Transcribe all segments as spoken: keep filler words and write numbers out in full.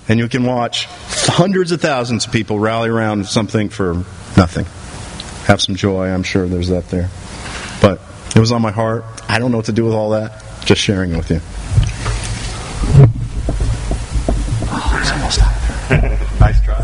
And you can watch hundreds of thousands of people rally around something for nothing. Have some joy, I'm sure there's that there. But it was on my heart. I don't know what to do with all that. Just sharing it with you. Oh, it's almost out there. Nice try.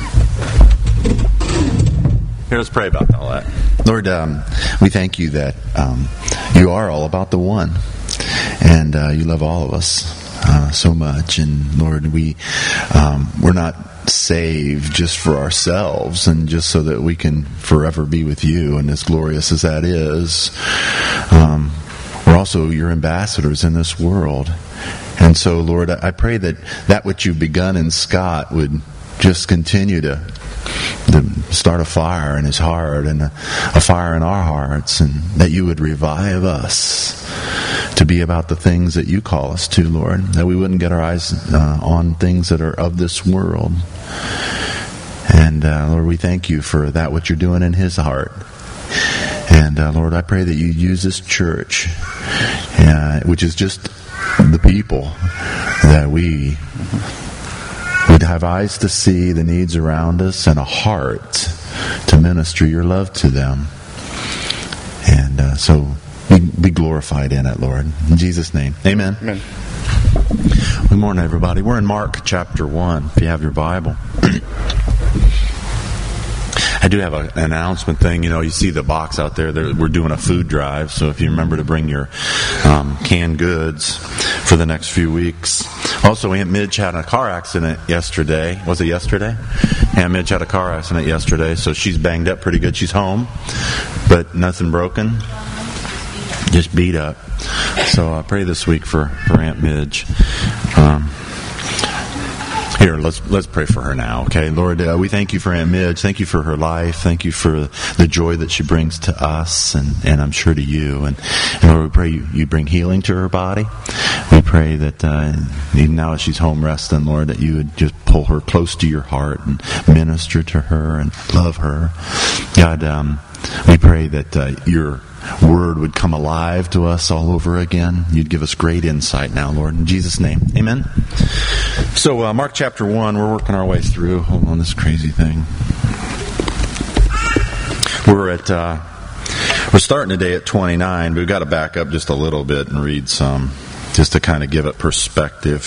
Here, let's pray about all that. Lord, um, we thank you that um, you are all about the one. And uh, you love all of us uh, so much. And Lord, we, um, we're not saved just for ourselves and just so that we can forever be with you. And as glorious as that is, um, we're also your ambassadors in this world. And so, Lord, I pray that that which you've begun in Scott would just continue to, to start a fire in his heart and a, a fire in our hearts, and that you would revive us to be about the things that you call us to, Lord, that we wouldn't get our eyes uh, on things that are of this world. And uh, Lord, we thank you for that, what you're doing in his heart. And uh, Lord, I pray that you use this church, uh, which is just the people, that we would have eyes to see the needs around us and a heart to minister your love to them. And uh, so be, be glorified in it, Lord. In Jesus' name, amen. Amen. Good morning, everybody. We're in Mark chapter one, if you have your Bible. I do have a, an announcement thing. You know, you see the box out there. We're doing a food drive. So if you remember to bring your um, canned goods for the next few weeks. Also, Aunt Midge had a car accident yesterday. Was it yesterday? Aunt Midge had a car accident yesterday. So she's banged up pretty good. She's home, but nothing broken. Just beat up. So I pray this week for, for Aunt Midge. Um, Here, let's let's pray for her now, okay? Lord, uh, we thank you for Aunt Midge. Thank you for her life. Thank you for the joy that she brings to us, and, and I'm sure to you. And, and Lord, we pray you, you bring healing to her body. We pray that uh, even now as she's home resting, Lord, that you would just pull her close to your heart and minister to her and love her. God, um, we pray that uh, your word would come alive to us all over again. You'd give us great insight now, Lord. In Jesus' name, amen. So, uh, Mark chapter one, we're working our way through. Hold on, this crazy thing. We're at, uh, we're starting today at twenty-nine. We've got to back up just a little bit and read some, just to kind of give it perspective.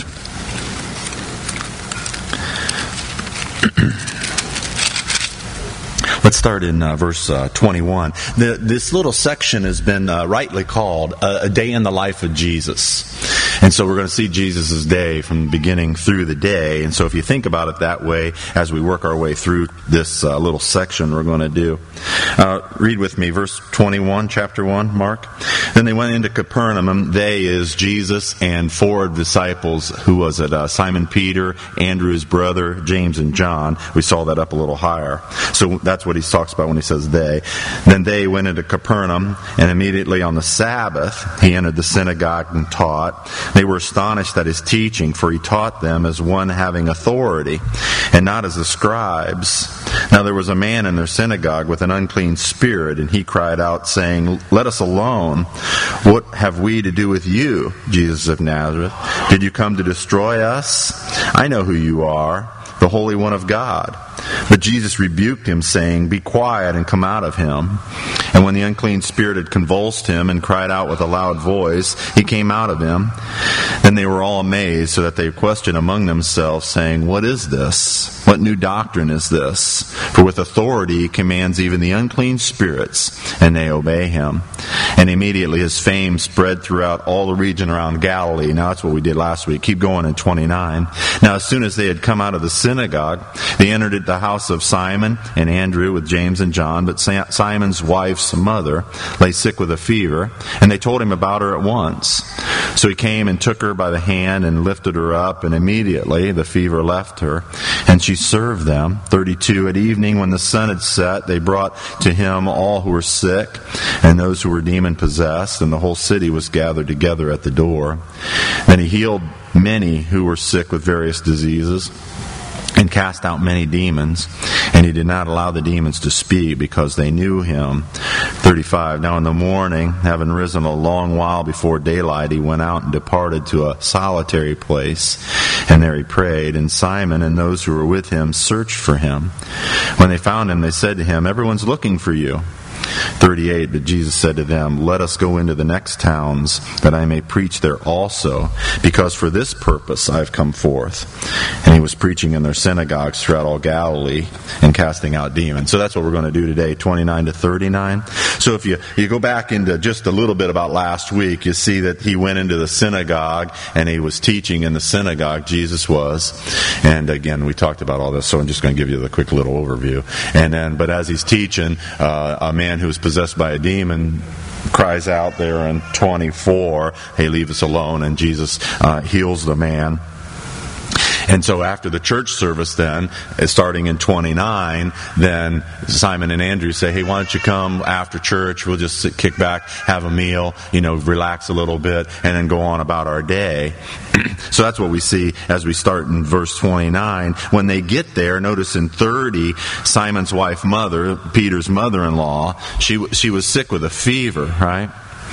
Let's start in uh, verse uh, twenty-one. The, this little section has been uh, rightly called a, a day in the life of Jesus. And so we're going to see Jesus' day from the beginning through the day. And so if you think about it that way, as we work our way through this uh, little section we're going to do. Uh, read with me, verse twenty-one, chapter one, Mark. Then they went into Capernaum. They is Jesus and four disciples. Who was it? Uh, Simon Peter, Andrew his brother, James and John. We saw that up a little higher. So that's what he talks about when he says they. Then they went into Capernaum, and immediately on the Sabbath he entered the synagogue and taught. They were astonished at his teaching, for he taught them as one having authority, and not as the scribes. Now there was a man in their synagogue with an unclean spirit, and he cried out, saying, "Let us alone. What have we to do with you, Jesus of Nazareth? Did you come to destroy us? I know who you are, the Holy One of God." But Jesus rebuked him, saying, "Be quiet and come out of him." And when the unclean spirit had convulsed him and cried out with a loud voice, he came out of him. Then they were all amazed, so that they questioned among themselves, saying, "What is this? What new doctrine is this? For with authority he commands even the unclean spirits, and they obey him." And immediately his fame spread throughout all the region around Galilee. Now that's what we did last week. Keep going in twenty-nine. Now as soon as they had come out of the synagogue, they entered at the house of Simon and Andrew with James and John. But Simon's wife's mother lay sick with a fever, and they told him about her at once. So he came and took her by the hand and lifted her up, and immediately the fever left her, and she served them. thirty-two. At evening, when the sun had set, they brought to him all who were sick and those who were demon-possessed, and the whole city was gathered together at the door. Then he healed many who were sick with various diseases and cast out many demons, and he did not allow the demons to speak because they knew him. thirty-five, now in the morning, having risen a long while before daylight, he went out and departed to a solitary place, and there he prayed. And Simon and those who were with him searched for him. When they found him, they said to him, everyone's looking for you. thirty-eight, but Jesus said to them, let us go into the next towns, that I may preach there also, because for this purpose I have come forth. And he was preaching in their synagogues throughout all Galilee and casting out demons. So that's what we're going to do today, twenty-nine to thirty-nine. So if you, you go back into just a little bit about last week, you see that he went into the synagogue and he was teaching in the synagogue, Jesus was. And again, we talked about all this, so I'm just going to give you the quick little overview. And then, but as he's teaching, uh, a man who was possessed by a demon cries out there in twenty-four, hey, leave us alone, and Jesus uh, heals the man. And so after the church service then, starting in twenty-nine, then Simon and Andrew say, hey, why don't you come after church? We'll just sit, kick back, have a meal, you know, relax a little bit, and then go on about our day. So that's what we see as we start in verse twenty-nine. When they get there, notice in thirty, Simon's wife, mother, Peter's mother-in-law, she she was sick with a fever, right?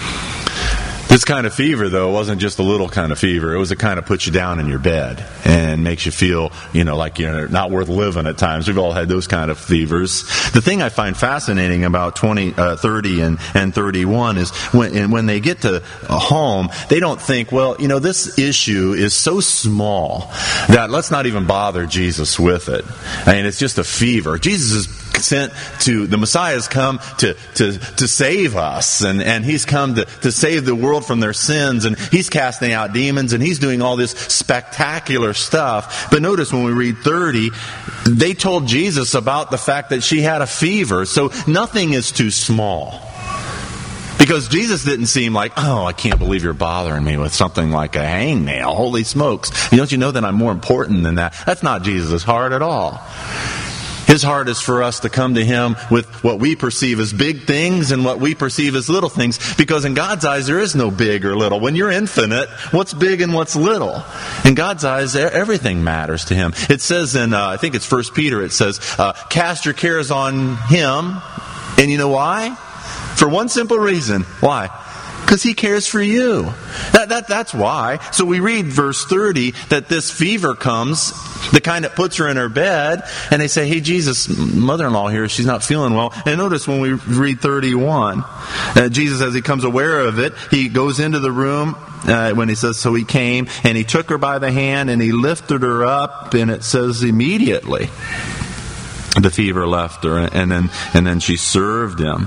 This kind of fever, though, wasn't just a little kind of fever. It was a kind of puts you down in your bed and makes you feel, you know, like you're not worth living at times. We've all had those kind of fevers. The thing I find fascinating about twenty, uh, thirty and, and thirty-one is when, and when they get to a home, they don't think, well, you know, this issue is so small that let's not even bother Jesus with it. I mean, it's just a fever. Jesus is sent to, the Messiah has come to, to, to save us, and, and he's come to, to save the world from their sins, and he's casting out demons, and he's doing all this spectacular stuff. But notice when we read thirty, they told Jesus about the fact that she had a fever, so nothing is too small. Because Jesus didn't seem like, oh, I can't believe you're bothering me with something like a hangnail. Holy smokes. Don't you know that I'm more important than that? That's not Jesus' heart at all. His heart is for us to come to Him with what we perceive as big things and what we perceive as little things. Because in God's eyes, there is no big or little. When you're infinite, what's big and what's little? In God's eyes, everything matters to Him. It says in, uh, I think it's First Peter, it says, uh, cast your cares on Him. And you know why? For one simple reason. Why? Because He cares for you. That, that, that's why. So we read verse thirty that this fever comes, the kind that puts her in her bed, and they say, hey, Jesus, mother-in-law here, she's not feeling well. And notice when we read thirty-one, uh, Jesus, as He comes aware of it, He goes into the room, uh, when He says, so He came, and He took her by the hand, and He lifted her up, and it says immediately the fever left her, and then, and then she served Him.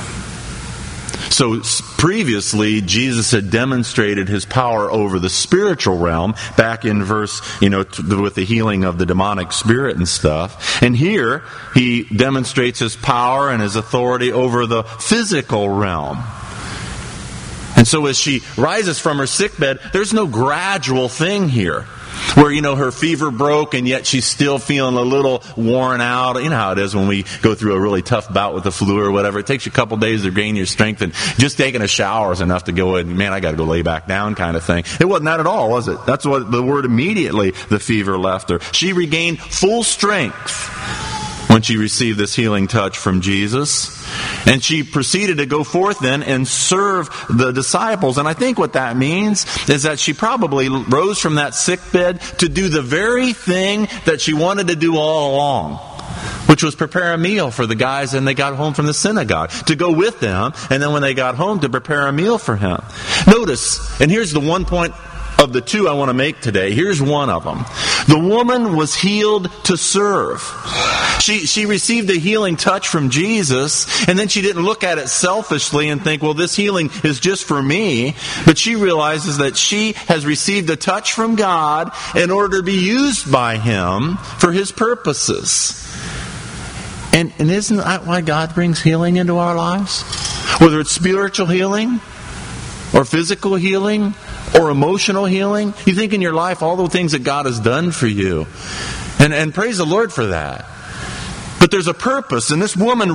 So previously, Jesus had demonstrated His power over the spiritual realm back in verse, you know, with the healing of the demonic spirit and stuff. And here, He demonstrates His power and His authority over the physical realm. And so as she rises from her sickbed, there's no gradual thing here. Where, you know, her fever broke and yet she's still feeling a little worn out. You know how it is when we go through a really tough bout with the flu or whatever. It takes you a couple days to gain your strength, and just taking a shower is enough to go in, man, I got to go lay back down kind of thing. It wasn't that at all, was it? That's what the word immediately, the fever left her. She regained full strength when she received this healing touch from Jesus. And she proceeded to go forth then and serve the disciples. And I think what that means is that she probably rose from that sick bed to do the very thing that she wanted to do all along, which was prepare a meal for the guys when they got home from the synagogue, to go with them, and then when they got home to prepare a meal for Him. Notice, and here's the one point of the two I want to make today. Here's one of them. The woman was healed to serve. She she received a healing touch from Jesus, and then she didn't look at it selfishly and think, well, this healing is just for me. But she realizes that she has received a touch from God in order to be used by Him for His purposes. And, and isn't that why God brings healing into our lives? Whether it's spiritual healing or physical healing or emotional healing. You think in your life all the things that God has done for you. And, and praise the Lord for that. But there's a purpose, and this woman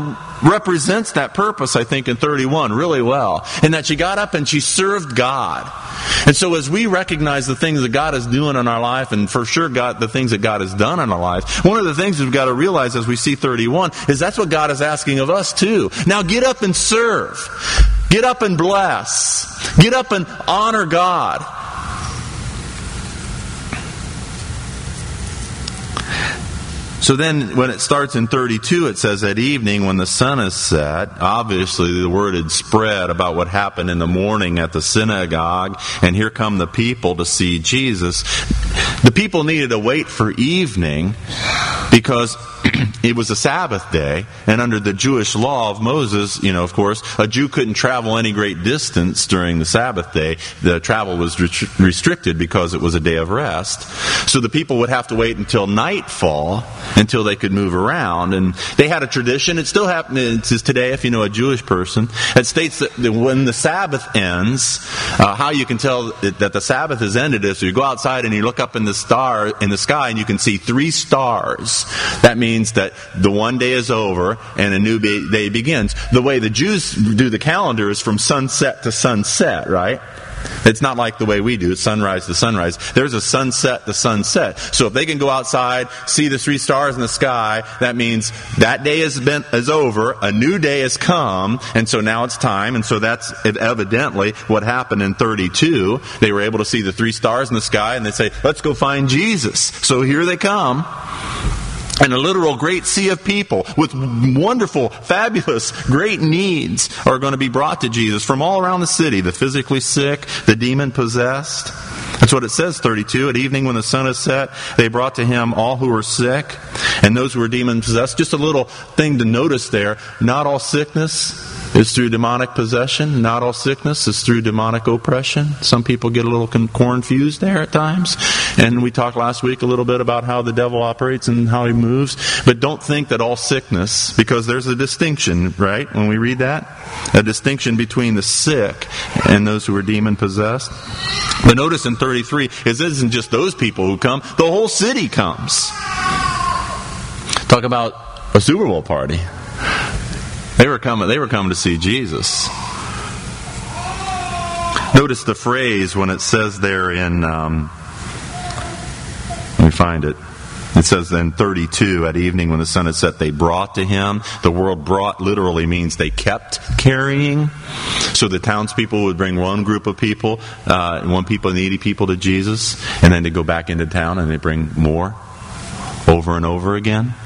represents that purpose, I think, in thirty-one really well. And that she got up and she served God. And so as we recognize the things that God is doing in our life, and for sure God, the things that God has done in our life, one of the things we've got to realize as we see thirty-one is that's what God is asking of us too. Now get up and serve. Get up and bless. Get up and honor God. So then when it starts in thirty-two, it says, at evening when the sun is set, obviously the word had spread about what happened in the morning at the synagogue, and here come the people to see Jesus. The people needed to wait for evening because it was a Sabbath day, and under the Jewish law of Moses, you know, of course, a Jew couldn't travel any great distance during the Sabbath day. The travel was restricted because it was a day of rest. So the people would have to wait until nightfall until they could move around. And they had a tradition. It still happens today, if you know a Jewish person. It states that when the Sabbath ends, uh, how you can tell that the Sabbath has ended is you go outside and you look up in the star in the sky and you can see three stars. That means that the one day is over and a new day begins. The way the Jews do the calendar is from sunset to sunset, right? It's not like the way we do it, sunrise to sunrise. There's a sunset to sunset. So if they can go outside, see the three stars in the sky, that means that day has been is over, a new day has come, and so now it's time. And so that's evidently what happened in thirty-two. They were able to see the three stars in the sky, and they say, let's go find Jesus. So here they come. And a literal great sea of people with wonderful, fabulous, great needs are going to be brought to Jesus from all around the city. The physically sick, the demon-possessed. That's what it says, thirty-two. At evening when the sun is set, they brought to him all who were sick and those who were demon-possessed. Just a little thing to notice there. Not all sickness is through demonic possession. Not all sickness is through demonic oppression. Some people get a little confused there at times. And we talked last week a little bit about how the devil operates and how he moves. But don't think that all sickness, because there's a distinction, right? When we read that, a distinction between the sick and those who are demon-possessed. But notice in thirty-three, it isn't just those people who come, the whole city comes. Talk about a Super Bowl party. They were coming, they were coming to see Jesus. Notice the phrase when it says there in, um, let me find it. It says then thirty-two, at evening when the sun had set, they brought to him. The word brought literally means they kept carrying. So the townspeople would bring one group of people, uh, one people, needy people to Jesus, and then they go back into town and they bring more over and over again.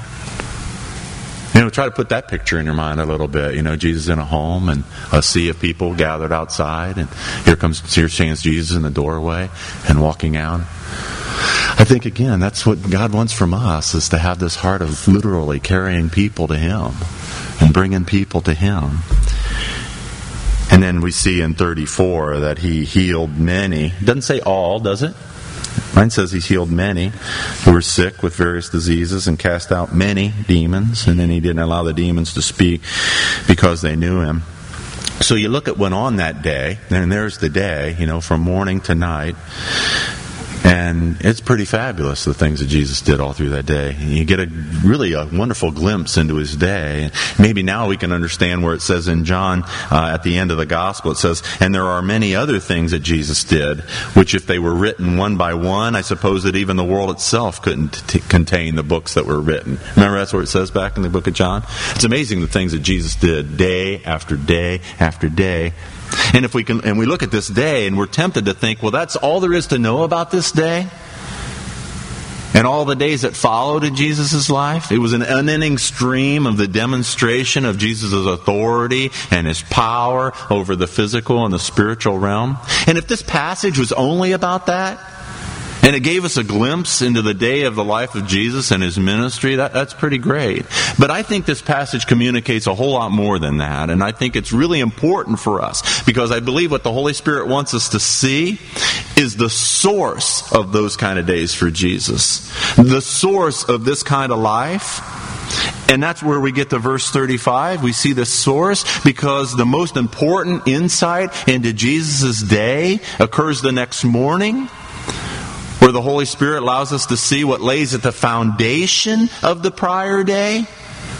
You know, try to put that picture in your mind a little bit. You know, Jesus in a home and a sea of people gathered outside, and here comes, here stands Jesus in the doorway and walking out. I think, again, that's what God wants from us, is to have this heart of literally carrying people to him and bringing people to him. And then we see in thirty-four that he healed many. It doesn't say all, does it? Mine says he healed many who were sick with various diseases and cast out many demons. And then he didn't allow the demons to speak because they knew him. So you look at what went on that day, and there's the day, you know, from morning to night. And it's pretty fabulous, the things that Jesus did all through that day. You get a really a wonderful glimpse into his day. Maybe now we can understand where it says in John, uh, at the end of the gospel, it says, and there are many other things that Jesus did, which if they were written one by one, I suppose that even the world itself couldn't t- contain the books that were written. Remember, that's what it says back in the book of John? It's amazing the things that Jesus did day after day after day. And if we can, and we look at this day and we're tempted to think, well, that's all there is to know about this day and all the days that followed in Jesus' life. It was an unending stream of the demonstration of Jesus' authority and his power over the physical and the spiritual realm. And if this passage was only about that, and it gave us a glimpse into the day of the life of Jesus and his ministry, that, that's pretty great. But I think this passage communicates a whole lot more than that. And I think it's really important for us, because I believe what the Holy Spirit wants us to see is the source of those kind of days for Jesus. The source of this kind of life. And that's where we get to verse thirty-five. We see the source because the most important insight into Jesus' day occurs the next morning, where the Holy Spirit allows us to see what lays at the foundation of the prior day.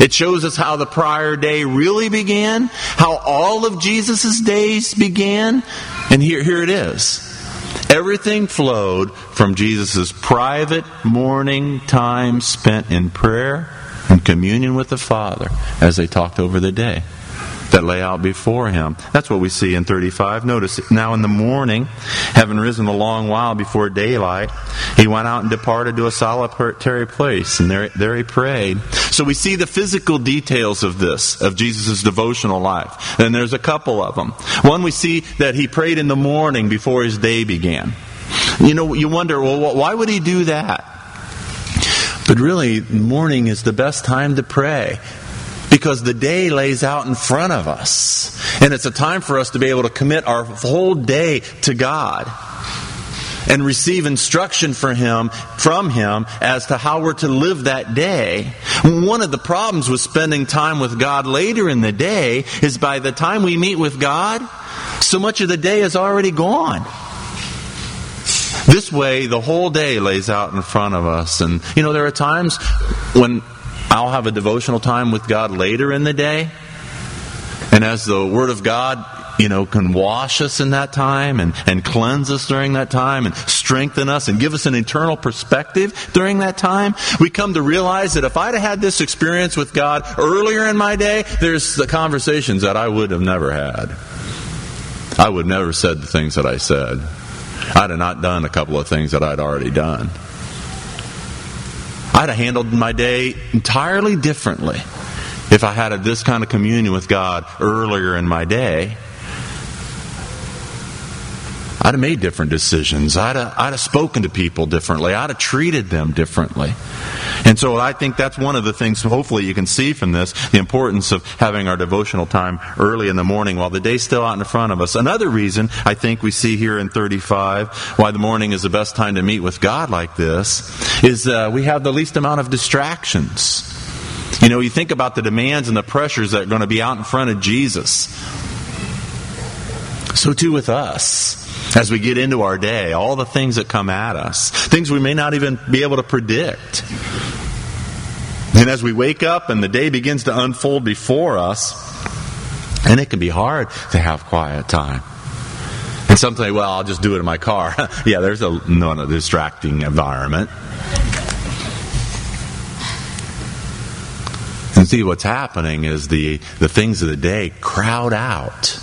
It shows us how the prior day really began, how all of Jesus' days began. And here, here it is. Everything flowed from Jesus' private morning time spent in prayer and communion with the Father as they talked over the day that lay out before him. That's what we see in thirty-five. Notice, now in the morning, having risen a long while before daylight, he went out and departed to a solitary place, and there, there he prayed. So we see the physical details of this, of Jesus' devotional life. And there's a couple of them. One, we see that he prayed in the morning before his day began. You know, you wonder, well, why would he do that? But really, morning is the best time to pray, because the day lays out in front of us. And it's a time for us to be able to commit our whole day to God and receive instruction for him, from Him as to how we're to live that day. One of the problems with spending time with God later in the day is by the time we meet with God, so much of the day is already gone. This way, the whole day lays out in front of us. And, you know, there are times when I'll have a devotional time with God later in the day. And as the Word of God, you know, can wash us in that time and, and cleanse us during that time and strengthen us and give us an eternal perspective during that time, we come to realize that if I'd have had this experience with God earlier in my day, there's the conversations that I would have never had. I would never have said the things that I said. I'd have not done a couple of things that I'd already done. I'd have handled my day entirely differently if I had a, this kind of communion with God earlier in my day. I'd have made different decisions. I'd have, I'd have spoken to people differently. I'd have treated them differently. And so I think that's one of the things, hopefully you can see from this, the importance of having our devotional time early in the morning while the day's still out in front of us. Another reason I think we see here in thirty-five why the morning is the best time to meet with God like this is uh, we have the least amount of distractions. You know, you think about the demands and the pressures that are going to be out in front of Jesus. So too with us. As we get into our day, all the things that come at us, things we may not even be able to predict. And as we wake up and the day begins to unfold before us, and it can be hard to have quiet time. And some say, well, I'll just do it in my car. Yeah, there's a, no, a distracting environment. And see, what's happening is the, the things of the day crowd out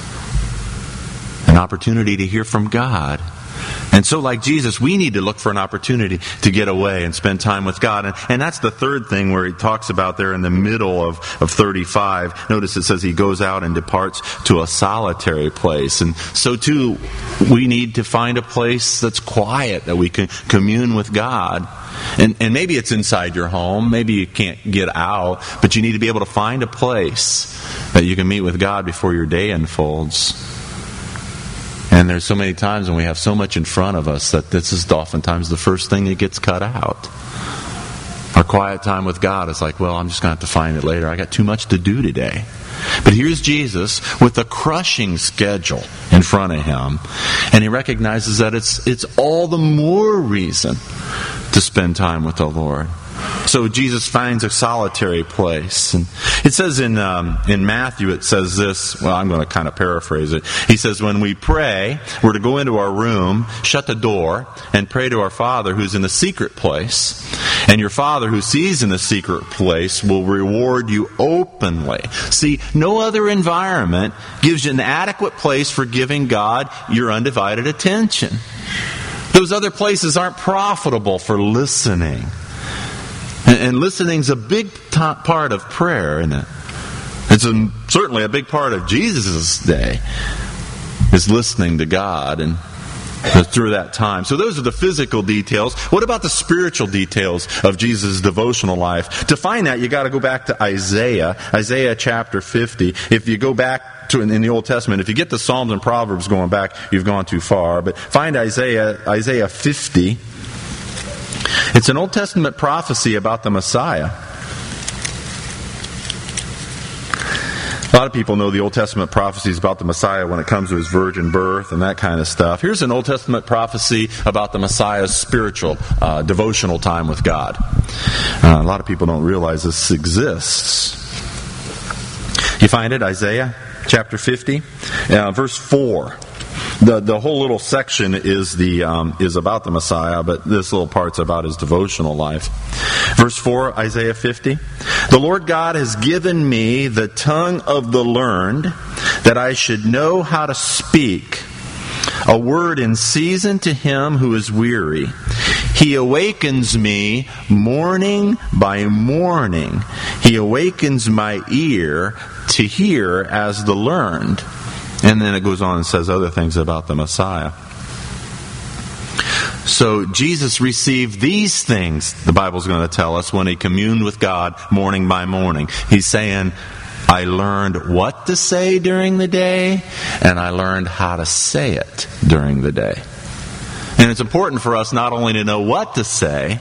an opportunity to hear from God. And so like Jesus, we need to look for an opportunity to get away and spend time with God. And, and that's the third thing where he talks about there in the middle of, of thirty-five. Notice it says he goes out and departs to a solitary place. And so too, we need to find a place that's quiet, that we can commune with God. And, and maybe it's inside your home. Maybe you can't get out. But you need to be able to find a place that you can meet with God before your day unfolds. And there's so many times when we have so much in front of us that this is oftentimes the first thing that gets cut out. Our quiet time with God is like, well, I'm just going to have to find it later. I got too much to do today. But here's Jesus with a crushing schedule in front of him. And he recognizes that it's it's all the more reason to spend time with the Lord. So Jesus finds a solitary place. And it says in um, in Matthew, it says this, well, I'm going to kind of paraphrase it. He says, when we pray, we're to go into our room, shut the door, and pray to our Father who's in the secret place. And your Father who sees in the secret place will reward you openly. See, no other environment gives you an adequate place for giving God your undivided attention. Those other places aren't profitable for listening. And listening's a big t- part of prayer, isn't it? It's a, certainly a big part of Jesus' day, is listening to God and through that time. So those are the physical details. What about the spiritual details of Jesus' devotional life? To find that, you got to go back to Isaiah, Isaiah chapter fifty. If you go back to in the Old Testament, if you get the Psalms and Proverbs going back, you've gone too far. But find Isaiah, Isaiah fifty. It's an Old Testament prophecy about the Messiah. A lot of people know the Old Testament prophecies about the Messiah when it comes to his virgin birth and that kind of stuff. Here's an Old Testament prophecy about the Messiah's spiritual, uh, devotional time with God. Uh, a lot of people don't realize this exists. You find it, Isaiah chapter fifty, uh, verse four. The the whole little section is the um, is about the Messiah, but this little part's about his devotional life. Verse four, Isaiah fifty. The Lord God has given me the tongue of the learned, that I should know how to speak a word in season to him who is weary. He awakens me morning by morning. He awakens my ear to hear as the learned. And then it goes on and says other things about the Messiah. So Jesus received these things, the Bible's going to tell us, when he communed with God morning by morning. He's saying, I learned what to say during the day, and I learned how to say it during the day. And it's important for us not only to know what to say,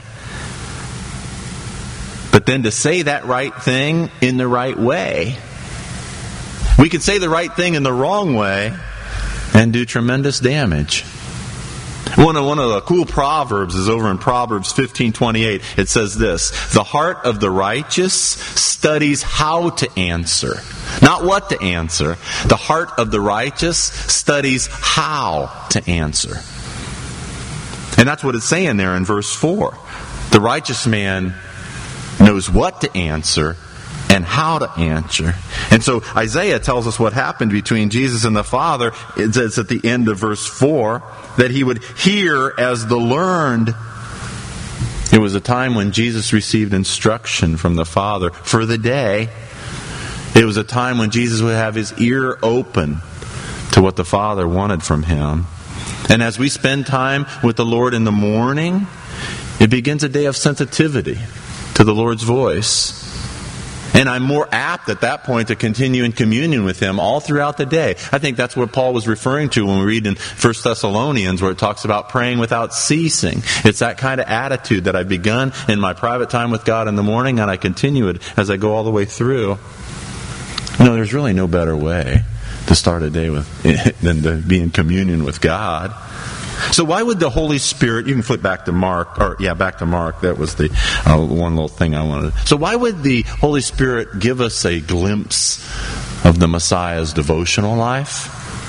but then to say that right thing in the right way. We could say the right thing in the wrong way and do tremendous damage. One of, one of the cool proverbs is over in Proverbs fifteen twenty-eight. It says this: the heart of the righteous studies how to answer. Not what to answer. The heart of the righteous studies how to answer. And that's what it's saying there in verse four. The righteous man knows what to answer and how to answer. And so Isaiah tells us what happened between Jesus and the Father. It says at the end of verse four that he would hear as the learned. It was a time when Jesus received instruction from the Father for the day. It was a time when Jesus would have his ear open to what the Father wanted from him. And as we spend time with the Lord in the morning, it begins a day of sensitivity to the Lord's voice. And I'm more apt at that point to continue in communion with him all throughout the day. I think that's what Paul was referring to when we read in First Thessalonians, where it talks about praying without ceasing. It's that kind of attitude that I've begun in my private time with God in the morning, and I continue it as I go all the way through. You know, there's really no better way to start a day with than to be in communion with God. So why would the Holy Spirit, you can flip back to Mark, or yeah, back to Mark, that was the uh, one little thing I wanted. So why would the Holy Spirit give us a glimpse of the Messiah's devotional life?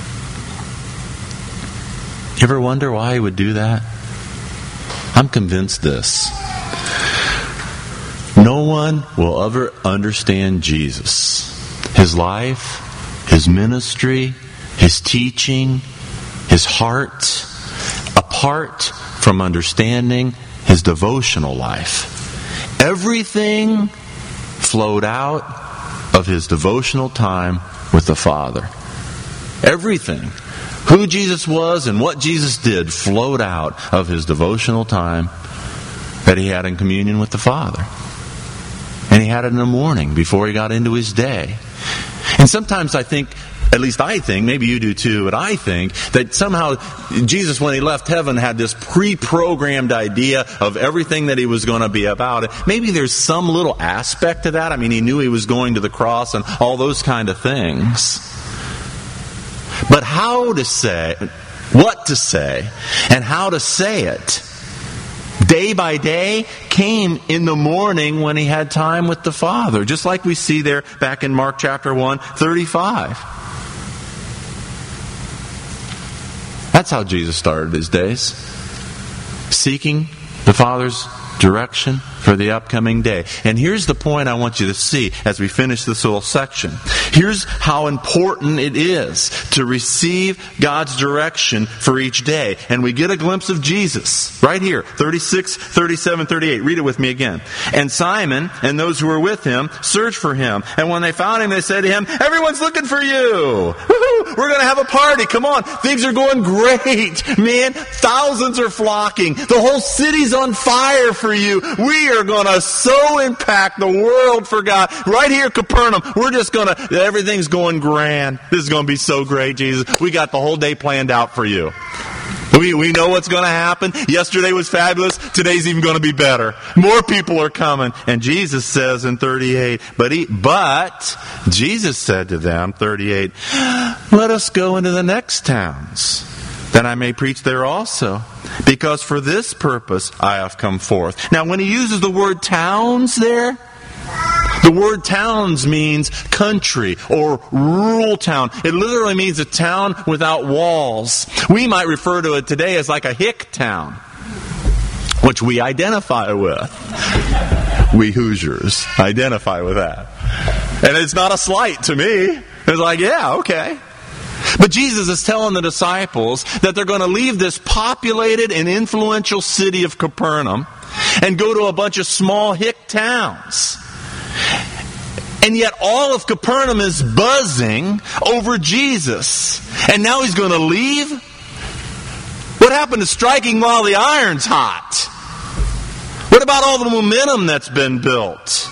You ever wonder why he would do that? I'm convinced this. No one will ever understand Jesus, his life, his ministry, his teaching, his heart, apart from understanding his devotional life. Everything flowed out of his devotional time with the Father. Everything. Who Jesus was and what Jesus did flowed out of his devotional time that he had in communion with the Father. And he had it in the morning before he got into his day. And sometimes I think, at least I think, maybe you do too, but I think that somehow Jesus, when he left heaven, had this pre-programmed idea of everything that he was going to be about. Maybe there's some little aspect to that. I mean, he knew he was going to the cross and all those kind of things. But how to say, what to say, and how to say it, day by day, came in the morning when he had time with the Father. Just like we see there back in Mark chapter one, thirty-five. That's how Jesus started his days. Seeking the Father's direction for the upcoming day. And here's the point I want you to see as we finish this little section. Here's how important it is to receive God's direction for each day. And we get a glimpse of Jesus right here, thirty-six, thirty-seven, thirty-eight. Read it with me again. And Simon and those who were with him searched for him. And when they found him, they said to him, "Everyone's looking for you. Woo-hoo, we're going to have a party. Come on. Things are going great. Man, thousands are flocking. The whole city's on fire for you. We are going to so impact the world for God. Right here, Capernaum, we're just going to, everything's going grand. This is going to be so great, Jesus. We got the whole day planned out for you." We, we know what's going to happen. Yesterday was fabulous. Today's even going to be better. More people are coming. And Jesus says in thirty-eight, but, he, but Jesus said to them, thirty-eight, let us go into the next towns, that I may preach there also. Because for this purpose I have come forth. Now, when he uses the word towns there, the word towns means country or rural town. It literally means a town without walls. We might refer to it today as like a hick town, which we identify with. We Hoosiers identify with that. And it's not a slight to me. It's like, yeah, okay. But Jesus is telling the disciples that they're going to leave this populated and influential city of Capernaum and go to a bunch of small hick towns. And yet all of Capernaum is buzzing over Jesus. And now he's going to leave? What happened to striking while the iron's hot? What about all the momentum that's been built?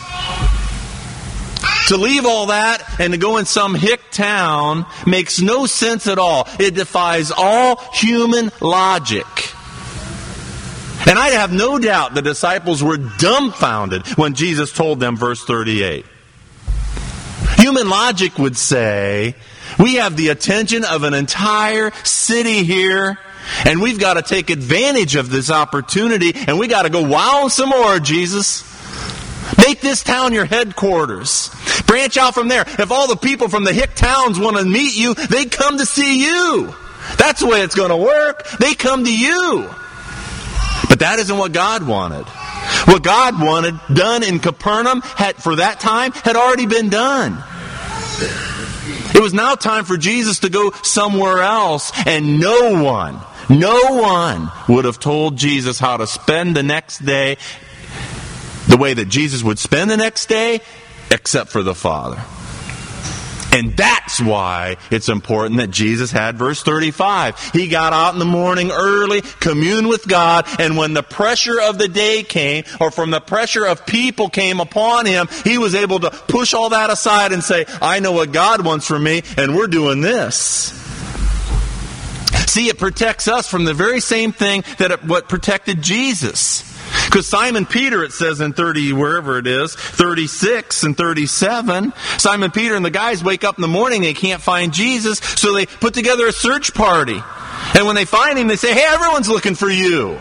To leave all that and to go in some hick town makes no sense at all. It defies all human logic. And I have no doubt the disciples were dumbfounded when Jesus told them, verse thirty-eight. Human logic would say, we have the attention of an entire city here, and we've got to take advantage of this opportunity, and we got to go wow some more, Jesus. Make this town your headquarters. Branch out from there. If all the people from the hick towns want to meet you, they come to see you. That's the way it's going to work. They come to you. But that isn't what God wanted. What God wanted done in Capernaum had, for that time, had already been done. It was now time for Jesus to go somewhere else, and no one, no one would have told Jesus how to spend the next day the way that Jesus would spend the next day, except for the Father. And that's why it's important that Jesus had verse thirty-five. He got out in the morning early, communed with God, and when the pressure of the day came, or from the pressure of people came upon him, he was able to push all that aside and say, I know what God wants from me, and we're doing this. See, it protects us from the very same thing that it, what protected Jesus. Because Simon Peter, it says in thirty, wherever it is, thirty-six and thirty-seven, Simon Peter and the guys wake up in the morning, they can't find Jesus, so they put together a search party. And when they find him, they say, hey, everyone's looking for you.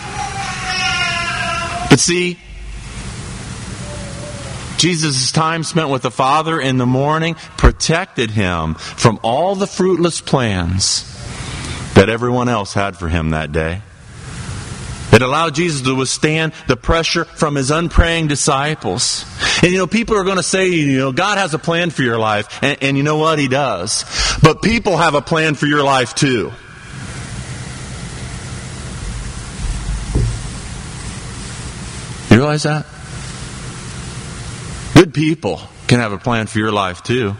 But see, Jesus' time spent with the Father in the morning protected him from all the fruitless plans that everyone else had for him that day. It allowed Jesus to withstand the pressure from his unpraying disciples. And you know, people are going to say, you know, God has a plan for your life. And, and you know what? He does. But people have a plan for your life too. You realize that? Good people can have a plan for your life too.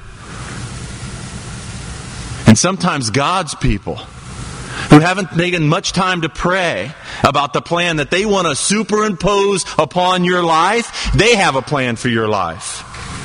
And sometimes God's people, who haven't taken much time to pray about the plan that they want to superimpose upon your life, they have a plan for your life.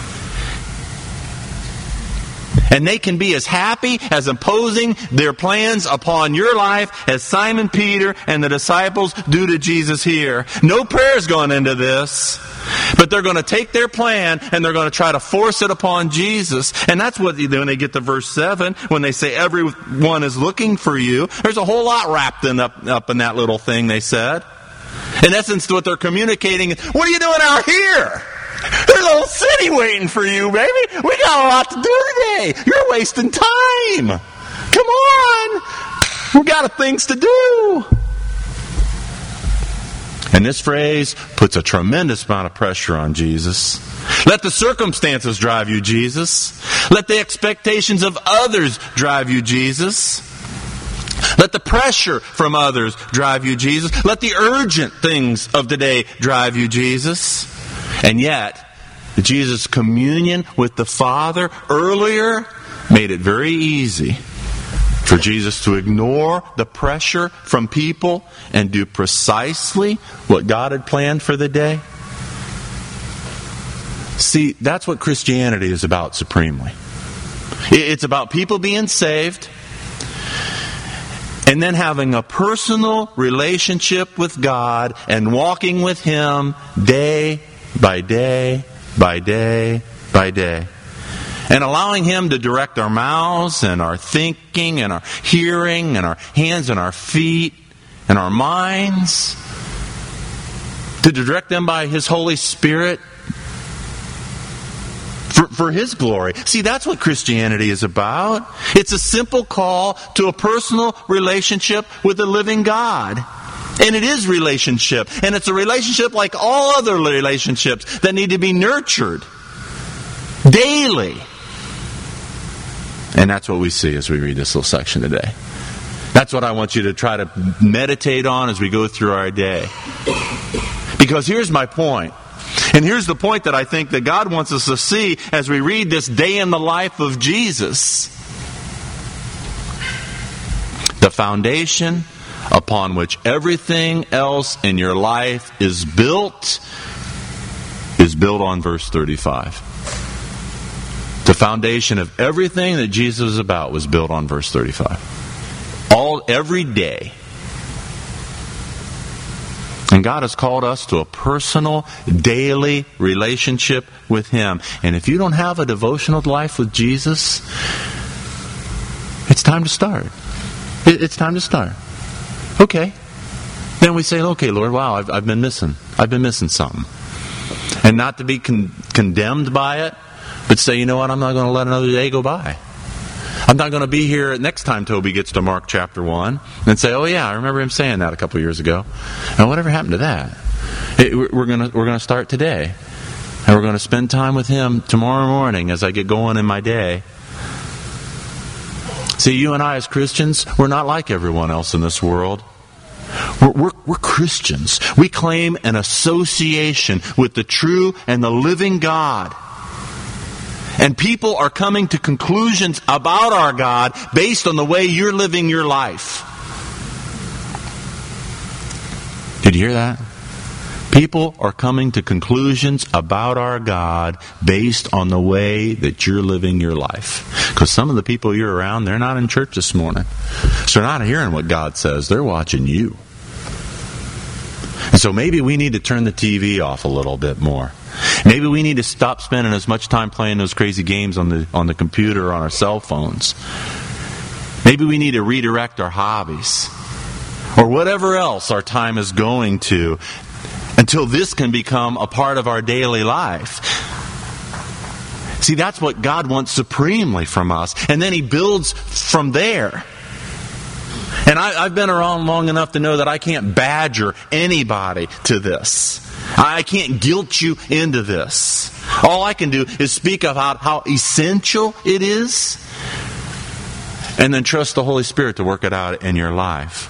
And they can be as happy as imposing their plans upon your life as Simon Peter and the disciples do to Jesus here. No prayer's gone into this. But they're going to take their plan and they're going to try to force it upon Jesus. And that's what they do when they get to verse seven, when they say everyone is looking for you. There's a whole lot wrapped in up, up in that little thing they said. In essence, what they're communicating is, what are you doing out here? There's a whole city waiting for you, baby. We got a lot to do today. You're wasting time. Come on. We got things to do. And this phrase puts a tremendous amount of pressure on Jesus. Let the circumstances drive you, Jesus. Let the expectations of others drive you, Jesus. Let the pressure from others drive you, Jesus. Let the urgent things of the day drive you, Jesus. And yet, Jesus' communion with the Father earlier made it very easy for Jesus to ignore the pressure from people and do precisely what God had planned for the day. See, that's what Christianity is about supremely. It's about people being saved. And then having a personal relationship with God and walking with Him day by day by day by day. And allowing Him to direct our mouths and our thinking and our hearing and our hands and our feet and our minds. To direct them by His Holy Spirit. For, for His glory. See, that's what Christianity is about. It's a simple call to a personal relationship with the living God. And it is relationship. And it's a relationship like all other relationships that need to be nurtured daily. And that's what we see as we read this little section today. That's what I want you to try to meditate on as we go through our day. Because here's my point. And here's the point that I think that God wants us to see as we read this day in the life of Jesus. The foundation upon which everything else in your life is built is built on verse thirty-five. The foundation of everything that Jesus is about was built on verse thirty-five. All, every day. And God has called us to a personal, daily relationship with Him. And if you don't have a devotional life with Jesus, it's time to start. It's time to start. Okay. Then we say, okay, Lord, wow, I've, I've been missing. I've been missing something. And not to be con- condemned by it, but say, you know what, I'm not going to let another day go by. I'm not going to be here next time Toby gets to Mark chapter one and say, oh yeah, I remember him saying that a couple years ago. And whatever happened to that? It, we're going to we're going to start today. And we're going to spend time with Him tomorrow morning as I get going in my day. See, you and I as Christians, we're not like everyone else in this world. We're, we're, we're Christians. We claim an association with the true and the living God. And people are coming to conclusions about our God based on the way you're living your life. Did you hear that? People are coming to conclusions about our God based on the way that you're living your life. Because some of the people you're around, they're not in church this morning. So they're not hearing what God says. They're watching you. And so maybe we need to turn the T V off a little bit more. Maybe we need to stop spending as much time playing those crazy games on the on the computer or on our cell phones. Maybe we need to redirect our hobbies or whatever else our time is going to until this can become a part of our daily life. See, that's what God wants supremely from us. And then He builds from there. And I, I've been around long enough to know that I can't badger anybody to this. I can't guilt you into this. All I can do is speak about how essential it is and then trust the Holy Spirit to work it out in your life.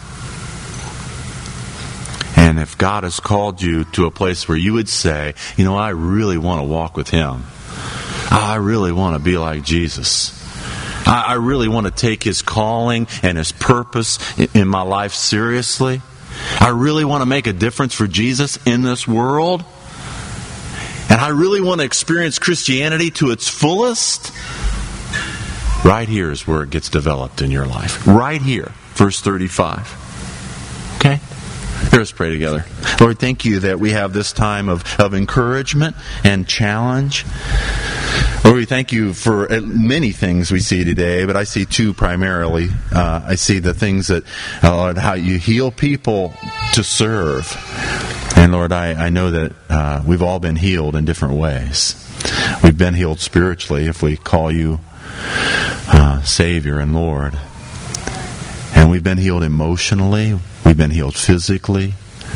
And if God has called you to a place where you would say, you know, I really want to walk with Him. I really want to be like Jesus. I really want to take His calling and His purpose in my life seriously. I really want to make a difference for Jesus in this world. And I really want to experience Christianity to its fullest. Right here is where it gets developed in your life. Right here, verse thirty-five. Okay? Let us pray together. Lord, thank You that we have this time of, of encouragement and challenge. Lord, we thank You for many things we see today, but I see two primarily. Uh, I see the things that, uh, Lord, how You heal people to serve. And Lord, I, I know that uh, we've all been healed in different ways. We've been healed spiritually if we call You uh, Savior and Lord. And we've been healed emotionally. We've been healed physically.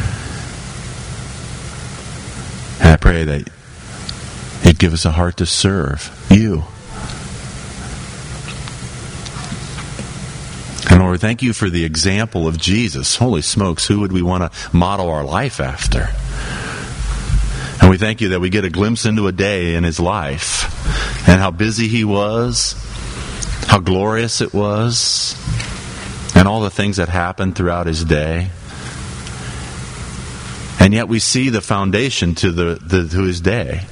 And I pray that You'd give us a heart to serve You. And Lord, thank You for the example of Jesus. Holy smokes, who would we want to model our life after? And we thank You that we get a glimpse into a day in His life and how busy He was, how glorious it was, and all the things that happened throughout His day. And yet we see the foundation to the, the to His day.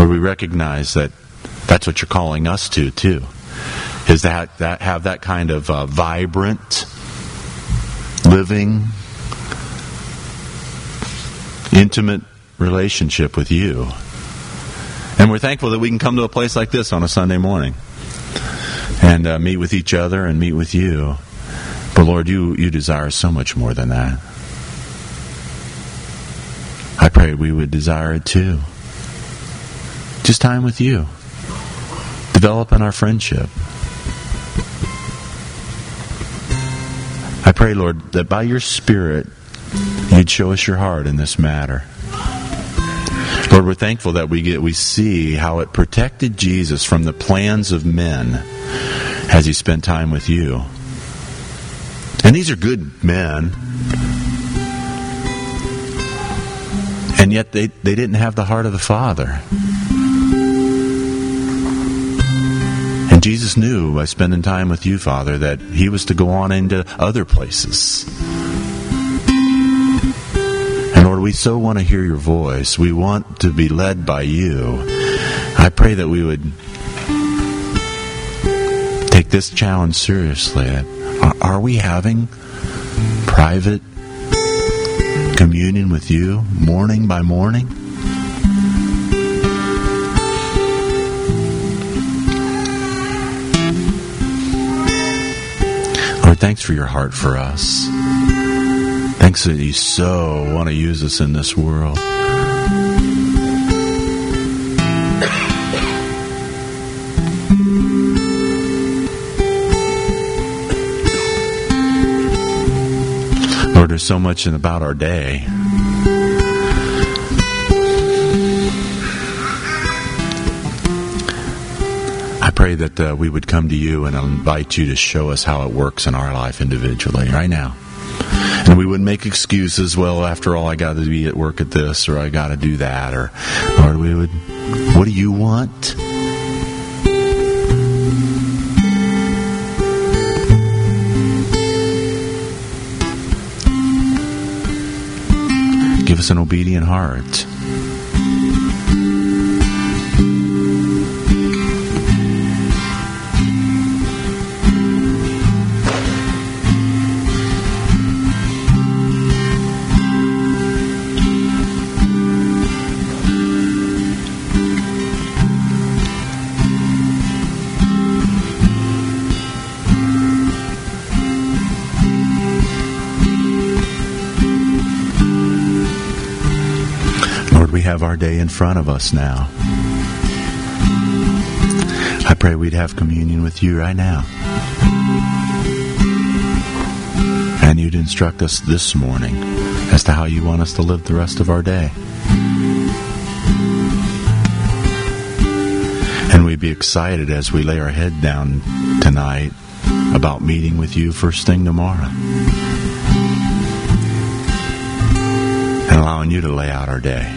Lord, we recognize that that's what you're calling us to, too. Is that, that have that kind of uh, vibrant, living, intimate relationship with you. And we're thankful that we can come to a place like this on a Sunday morning and uh, meet with each other and meet with you. But Lord, you, you desire so much more than that. I pray we would desire it too. Just time with you. Developing our friendship. I pray, Lord, that by your Spirit, you'd show us your heart in this matter. Lord, we're thankful that we get we see how it protected Jesus from the plans of men as he spent time with you. And these are good men. And yet they, they didn't have the heart of the Father. And Jesus knew by spending time with you, Father, that he was to go on into other places. And Lord, we so want to hear your voice. We want to be led by you. I pray that we would take this challenge seriously. Are we having private communion with you morning by morning? Lord, thanks for your heart for us. Thanks that you so want to use us in this world. Lord, there's so much in about our day. I pray that uh, we would come to you and invite you to show us how it works in our life individually right now. And we wouldn't make excuses, well, after all, I got to be at work at this, or I got to do that, or, Lord, we would, what do you want? Give us an obedient heart. We have our day in front of us now. I pray we'd have communion with you right now. And you'd instruct us this morning as to how you want us to live the rest of our day. And we'd be excited as we lay our head down tonight about meeting with you first thing tomorrow. And allowing you to lay out our day.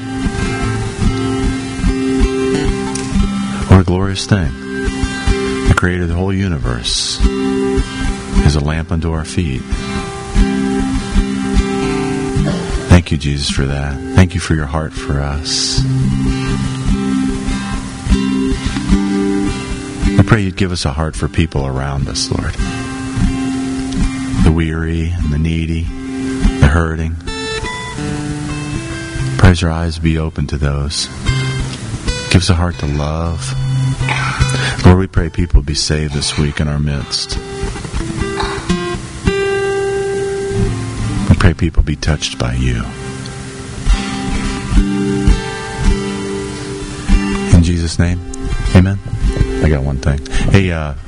What a glorious thing. The creator of the whole universe is a lamp unto our feet. Thank you, Jesus, for that. Thank you for your heart for us. I pray you'd give us a heart for people around us, Lord. The weary and the needy, the hurting. Pray our eyes be open to those. Give us a heart to love. Lord, we pray people be saved this week in our midst. We pray people be touched by you. In Jesus' name, amen. I got one thing. Hey, uh,